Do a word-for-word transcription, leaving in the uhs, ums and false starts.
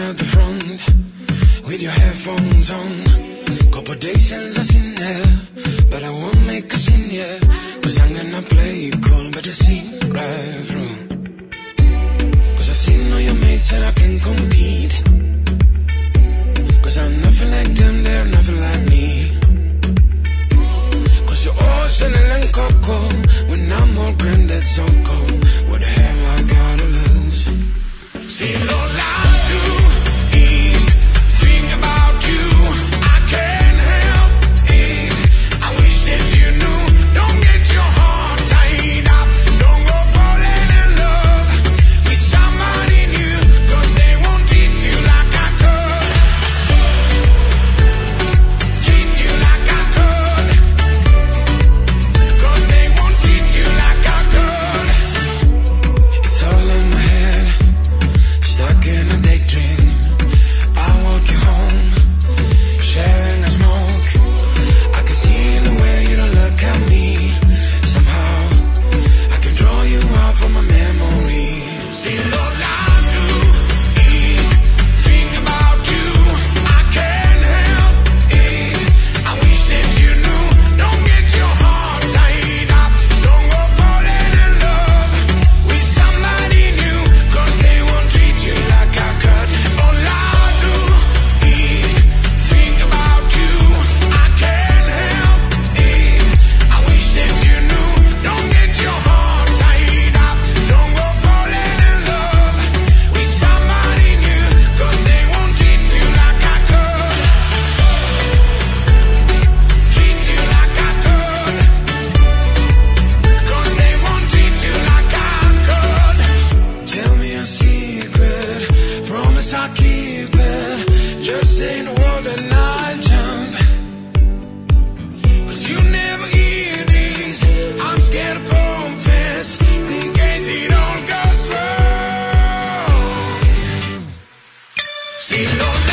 at the front with your headphones on. Couple days since I seen her, but I won't make a scene yet. Cause I'm gonna play it cool, but you see right through. Cause I seen all your mates and I can compete. Cause I'm nothing like them, they're nothing like me. Cause you're all Chanel and Coco, when I'm all Grande Zoco. What the hell I gotta lose? See, all I do is think about you. I can't help it. I wish that you knew. Don't get your heart tied up. Don't go falling in love with somebody new. Cause they won't treat you like I could. Treat you like I could. Cause they won't treat you like I could. It's all in my head, stuck in a daydream. I walk you home, sharing a smoke. I can see in the way you don't look at me. Somehow I can draw you out from my memory. See, all I do is think about you. I can't help it. I wish that you knew. Don't get your heart tied up. Don't go falling in love with somebody new. Cause they won't treat you like I could. All I do is think about you. I can't help it. I wish that you knew. Don't get your heart tied up. Don't go falling in love with somebody new. Cause they won't treat you like I could. Treat you like I could. Cause they won't treat you like I could. Tell me a secret, promise I'll keep it. Just say the word and I'll jump. Cause you never hear this. I'm scared to confess in case it all goes wrong. See, Lord,